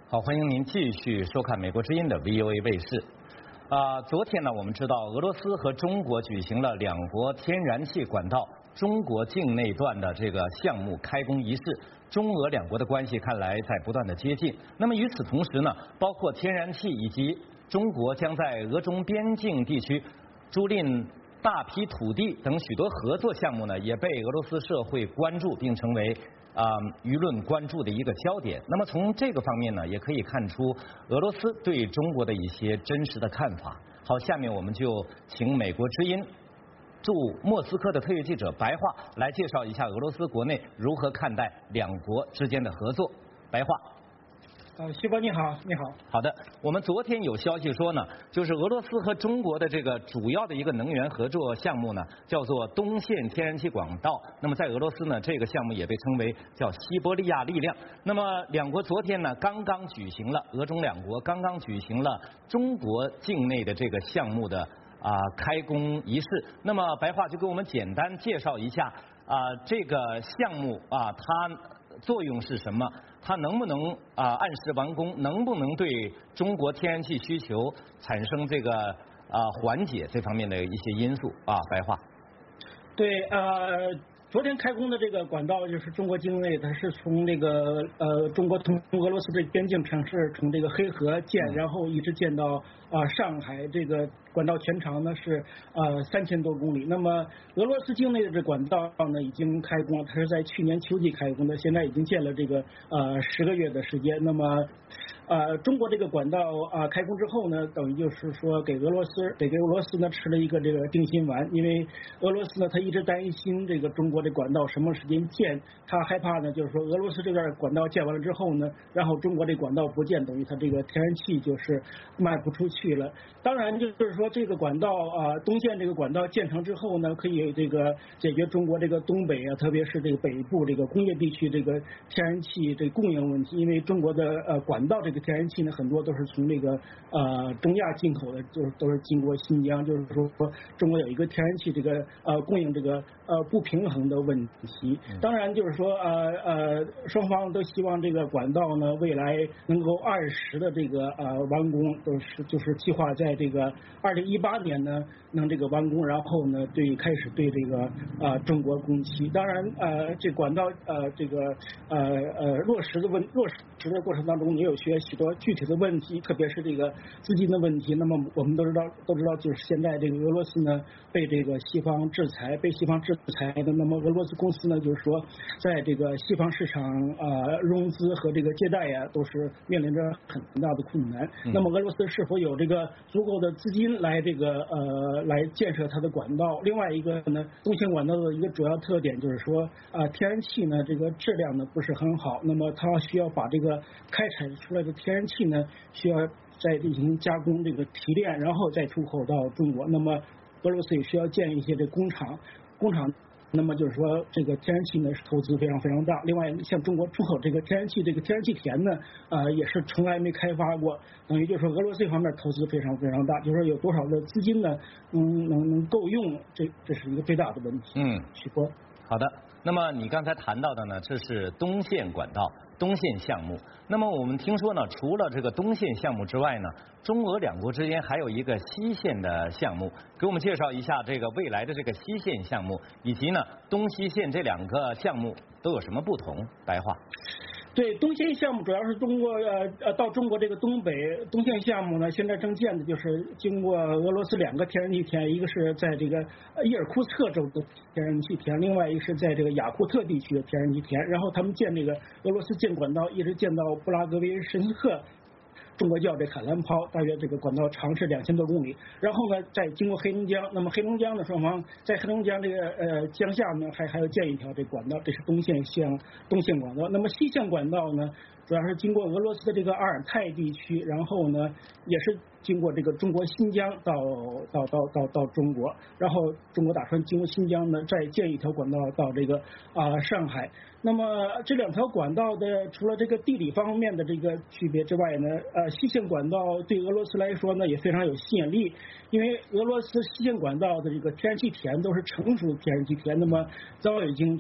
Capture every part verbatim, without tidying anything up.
好，欢迎您继续收看美国之音的 V O A 卫视。啊、呃，昨天呢，我们知道俄罗斯和中国举行了两国天然气管道中国境内段的这个项目开工仪式，中俄两国的关系看来在不断的接近。那么与此同时呢，包括天然气以及中国将在俄中边境地区租赁大批土地等许多合作项目呢，也被俄罗斯社会关注，并成为啊、呃、舆论关注的一个焦点。那么从这个方面呢，也可以看出俄罗斯对中国的一些真实的看法。好，下面我们就请美国之音驻莫斯科的特约记者白桦来介绍一下俄罗斯国内如何看待两国之间的合作。白桦。 呃，徐博你好，你好。 好的，我们昨天有消息说呢，就是俄罗斯和中国的这个主要的一个能源合作项目呢，叫做东线天然气管道。那么在俄罗斯呢，这个项目也被称为叫西伯利亚力量。那么两国昨天呢，刚刚举行了俄中两国刚刚举行了中国境内的这个项目的啊、呃、开工仪式。那么白桦就给我们简单介绍一下啊、呃、这个项目啊、呃、它作用是什么？它能不能啊、呃、按时完工？能不能对中国天然气需求产生这个啊、呃、缓解这方面的一些因素啊？白桦。 对，呃，昨天开工的这个管道就是中国境内，它是从这个呃中国同俄罗斯这边境城市，从这个黑河建，然后一直建到啊、呃、上海。这个管道全长呢是呃三千多公里。那么俄罗斯境内的这管道呢已经开工了，它是在去年秋季开工的，现在已经建了这个呃十个月的时间。那么呃中国这个管道啊、呃、开工之后呢，等于就是说给俄罗斯给给俄罗斯呢吃了一个这个定心丸，因为俄罗斯呢他一直担心这个中国的管道什么时间建，他害怕呢就是说俄罗斯这边管道建完了之后呢，然后中国这管道不建，等于他这个天然气就是卖不出去了。当然就是说这个管道啊、呃、东线这个管道建成之后呢，可以这个解决中国这个东北啊，特别是这个北部这个工业地区这个天然气这个供应问题。因为中国的呃管道这个天然气呢很多都是从这个呃中亚进口的，就是都是经过新疆，就是说中国有一个天然气这个呃供应这个呃不平衡的问题。当然就是说呃呃双方都希望这个管道呢未来能够按时的这个呃完工，都是就是计划在这个二零一八年呢能这个完工，然后呢对开始对这个呃中国供气。当然呃这管道呃这个呃呃落实的问落实的过程当中也有些许多具体的问题，特别是这个资金的问题。那么我们都知道都知道就是现在这个俄罗斯呢被这个西方制裁，被西方制裁的，那么俄罗斯公司呢就是说在这个西方市场呃融资和这个借贷呀都是面临着很大的困难。 嗯、 那么俄罗斯是否有这个足够的资金来这个呃来建设它的管道？另外一个呢，东线管道的一个主要特点就是说啊、呃、天然气呢这个质量呢不是很好，那么它需要把这个开采出来的天然气呢需要再进行加工这个提炼，然后再出口到中国。那么俄罗斯也需要建一些这工厂，工厂。那么就是说，这个天然气呢是投资非常非常大。另外，像中国出口这个天然气，这个天然气田呢，呃，也是从来没开发过。等于就是说，俄罗斯这方面投资非常非常大，就是说有多少的资金呢，能能能够用，这这是一个最大的问题。 嗯， 许波。 好的，那么你刚才谈到的呢，这是东线管道、东线项目。那么我们听说呢，除了这个东线项目之外呢，中俄两国之间还有一个西线的项目，给我们介绍一下这个未来的这个西线项目，以及呢东西线这两个项目都有什么不同？白桦。 对，东线项目主要是中国呃呃到中国这个东北东线项目呢，现在正建的就是经过俄罗斯两个天然气田，一个是在这个伊尔库茨克州的天然气田，另外一个是在这个雅库特地区的天然气田。然后他们建这个俄罗斯建管道，一直建到布拉格维什斯克。中国叫这海兰抛，大约这个管道长是两千多公里，然后呢再经过黑龙江，那么黑龙江的双方在黑龙江这个呃江下呢还还要建一条这管道，这是东线向东线管道。那么西线管道呢主要是经过俄罗斯的这个阿尔泰地区，然后呢也是经过这个中国新疆到到到到到中国，然后中国打算经过新疆呢再建一条管道到这个啊、呃、上海。那么这两条管道的除了这个地理方面的这个区别之外呢，呃西线管道对俄罗斯来说呢也非常有吸引力，因为俄罗斯西线管道的这个天然气田都是成熟的天然气田，那么早已经这个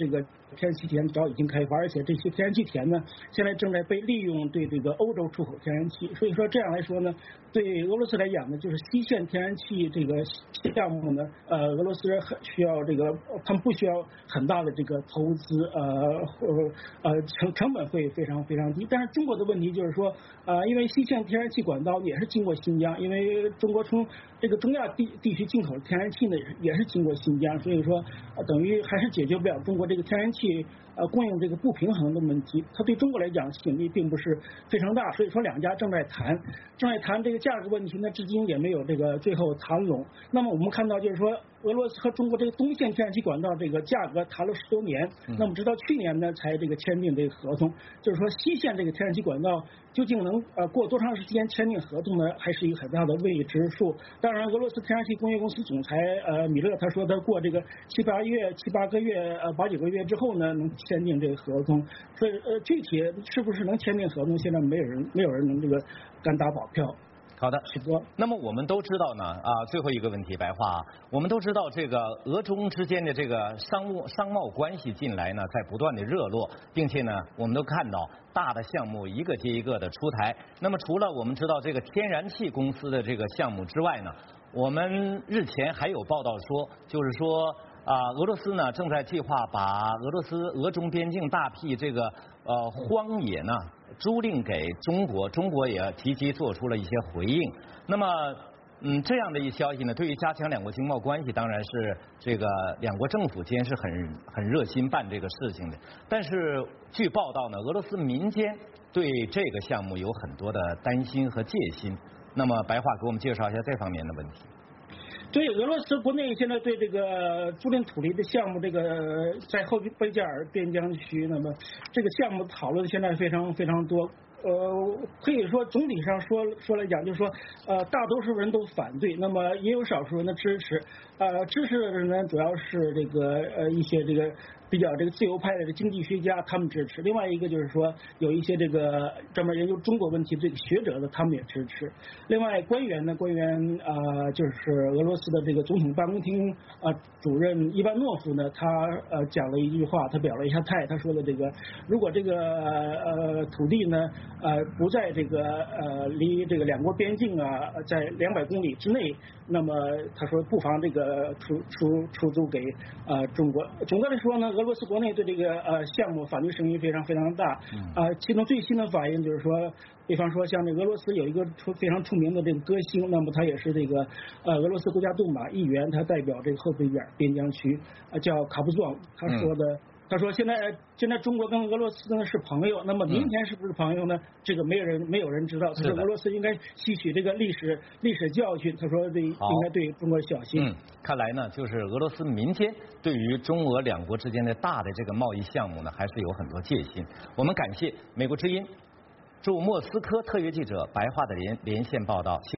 天然气田早已经开发，而且这些天然气田呢，现在正在被利用对这个欧洲出口天然气。所以说这样来说呢，对俄罗斯来讲呢，就是西线天然气这个项目呢，呃，俄罗斯很需要这个，他们不需要很大的这个投资，呃，呃成成本会非常非常低。但是中国的问题就是说，呃，因为西线天然气管道也是经过新疆，因为中国从这个中亚地地区进口的天然气呢，也是经过新疆，所以说、呃、等于还是解决不了中国这个天然气呃供应这个不平衡的问题。它对中国来讲吸引力并不是非常大，所以说两家正在谈，正在谈这个价格问题呢，至今也没有这个最后谈拢。那么我们看到就是说，俄罗斯和中国这个东线天然气管道这个价格谈了十多年，那么直到去年呢才这个签订这个合同。就是说西线这个天然气管道究竟能呃过多长时间签订合同呢，还是一个很大的未知数。当然，俄罗斯天然气工业公司总裁呃米勒他说，他过这个七八月、七八个月、呃八九个月之后呢，能签订这个合同。所以呃具体是不是能签订合同，现在没有人没有人能这个敢打保票。 好的，那么我们都知道呢，啊，最后一个问题，白话，我们都知道这个俄中之间的这个商务商贸关系近来呢，在不断的热络，并且呢，我们都看到大的项目一个接一个的出台。那么除了我们知道这个天然气公司的这个项目之外呢，我们日前还有报道说，就是说啊，俄罗斯呢正在计划把俄罗斯俄中边境大批这个呃荒野呢租赁给中国，中国也积极做出了一些回应。那么，嗯，这样的一消息呢，对于加强两国经贸关系，当然是这个两国政府间是很很热心办这个事情的。但是据报道呢，俄罗斯民间对这个项目有很多的担心和戒心。那么，白话给我们介绍一下这方面的问题。 对俄罗斯国内现在对这个租赁土地的项目，这个在后贝加尔边疆区，那么这个项目讨论现在非常非常多。呃，可以说总体上说说来讲，就是说，呃，大多数人都反对，那么也有少数人的支持。呃，支持的人呢，主要是这个呃一些这个比较这个自由派的经济学家，他们支持。另外一个就是说，有一些这个专门研究中国问题这个学者的，他们也支持。另外官员呢，官员啊、呃，就是俄罗斯的这个总统办公厅啊、呃、主任伊万诺夫呢，他呃讲了一句话，他表了一下态，他说的这个，如果这个呃土地呢。呃，不在这个呃离这个两国边境啊，在两百公里之内，那么他说不妨这个出出出租给呃中国。总的来说呢，俄罗斯国内对这个呃项目反对声音非常非常大。啊、呃，其中最新的反应就是说，比方说像这俄罗斯有一个出非常出名的这个歌星，那么他也是这个呃俄罗斯国家杜马议员，他代表这个后贝加尔边疆区，呃叫卡布壮，他说的。嗯他说：“现在现在中国跟俄罗斯呢是朋友，那么明天是不是朋友呢？这个没有人没有人知道。他说俄罗斯应该吸取这个历史历史教训。他说对应该对中国小心。” 嗯，看来呢，就是俄罗斯民间对于中俄两国之间的大的这个贸易项目呢，还是有很多戒心。我们感谢美国之音驻莫斯科特约记者白桦的连连线报道。